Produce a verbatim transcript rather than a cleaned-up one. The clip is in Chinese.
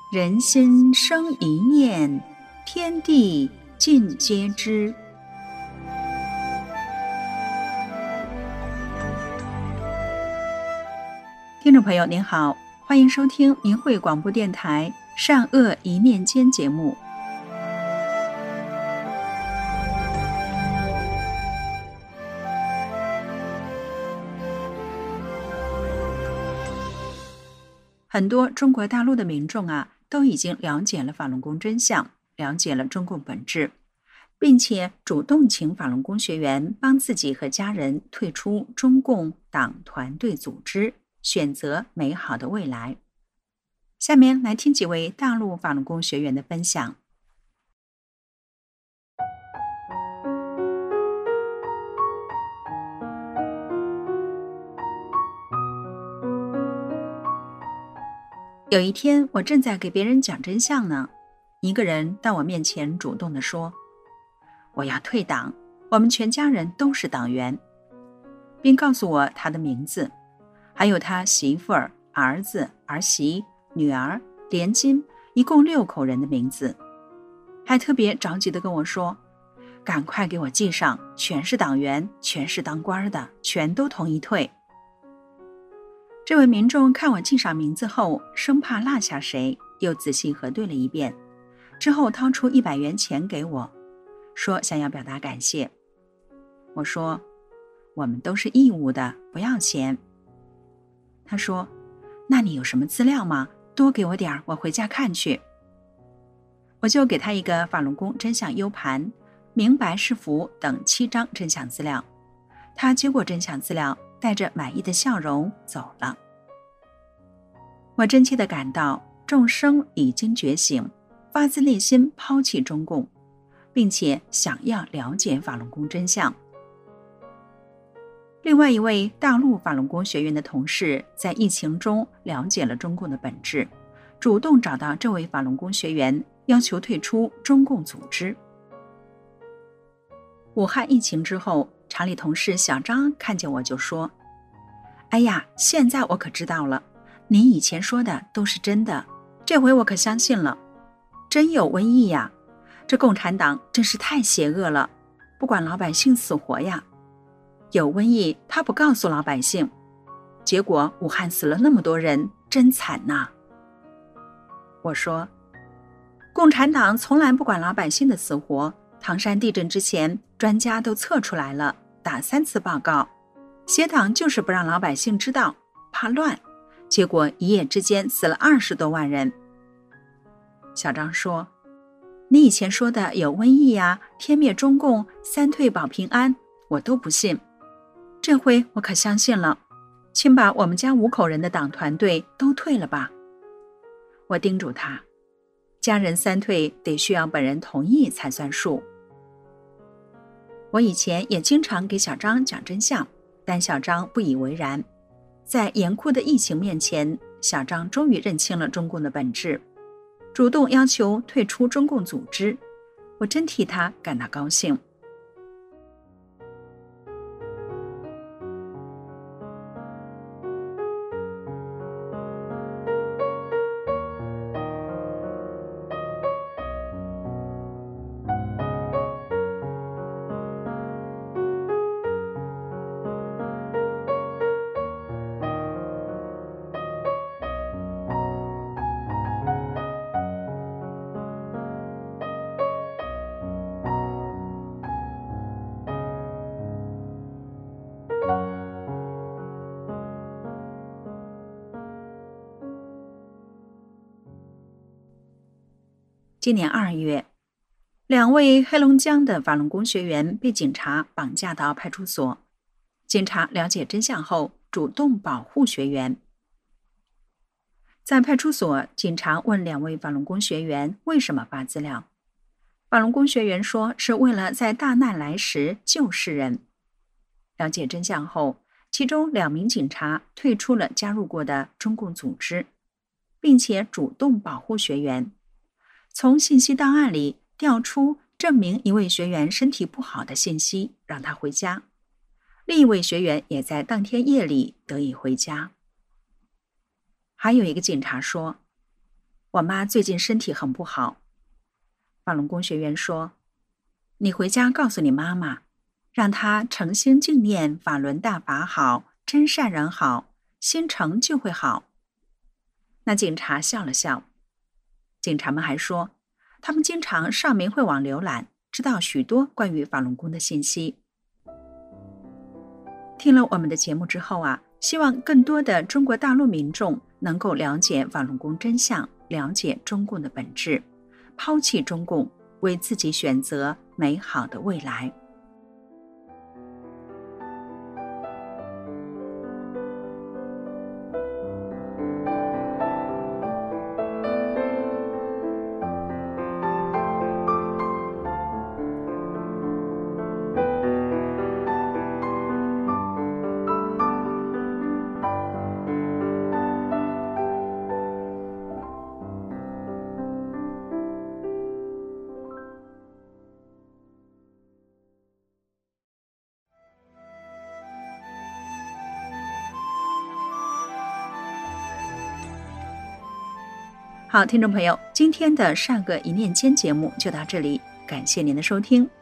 人心生一念，天地尽皆知。听众朋友您好，欢迎收听明慧广播电台善恶一念间节目。很多中国大陆的民众啊，都已经了解了法轮功真相，了解了中共本质，并且主动请法轮功学员帮自己和家人退出中共党团队组织，选择美好的未来。下面来听几位大陆法轮功学员的分享。有一天，我正在给别人讲真相呢，一个人到我面前主动地说，我要退党，我们全家人都是党员，并告诉我他的名字，还有他媳妇儿、儿子、儿媳、女儿、连金，一共六口人的名字，还特别着急地跟我说，赶快给我记上，全是党员，全是当官的，全都同意退。这位民众看我记上名字后，生怕落下谁，又仔细核对了一遍，之后掏出一百元钱给我，说想要表达感谢。我说，我们都是义务的，不要钱。他说，那你有什么资料吗？多给我点，我回家看去。我就给他一个法轮功真相 U 盘、明白是福等七张真相资料。他接过真相资料，带着满意的笑容走了。我真切地感到众生已经觉醒，发自内心抛弃中共，并且想要了解法轮功真相。另外一位大陆法轮功学院的同事在疫情中了解了中共的本质，主动找到这位法轮功学员，要求退出中共组织。武汉疫情之后，厂里同事小张看见我就说，哎呀，现在我可知道了，您以前说的都是真的，这回我可相信了，真有瘟疫呀，这共产党真是太邪恶了，不管老百姓死活呀，有瘟疫他不告诉老百姓，结果武汉死了那么多人，真惨呐。我说，共产党从来不管老百姓的死活，唐山地震之前专家都测出来了，打三次报告，邪党就是不让老百姓知道，怕乱，结果一夜之间死了二十多万人。小张说，你以前说的有瘟疫呀、天灭中共、三退保平安，我都不信，这回我可相信了，请把我们家五口人的党团队都退了吧。我叮嘱他，家人三退得需要本人同意才算数。我以前也经常给小张讲真相，但小张不以为然。在严酷的疫情面前，小张终于认清了中共的本质，主动要求退出中共组织，我真替他感到高兴。今年二月，两位黑龙江的法轮功学员被警察绑架到派出所。警察了解真相后，主动保护学员。在派出所，警察问两位法轮功学员为什么发资料。法轮功学员说是为了在大难来时救世人。了解真相后，其中两名警察退出了加入过的中共组织，并且主动保护学员。从信息档案里调出证明一位学员身体不好的信息，让他回家。另一位学员也在当天夜里得以回家。还有一个警察说， 我妈最近身体很不好。法轮功学员说，你回家告诉你妈妈，让她诚心敬念法轮大法好，真善人好，心诚就会好。那警察笑了笑。警察们还说，他们经常上明慧网浏览，知道许多关于法轮功的信息。听了我们的节目之后啊，希望更多的中国大陆民众能够了解法轮功真相，了解中共的本质，抛弃中共，为自己选择美好的未来。好，听众朋友，今天的上个一念间节目就到这里，感谢您的收听。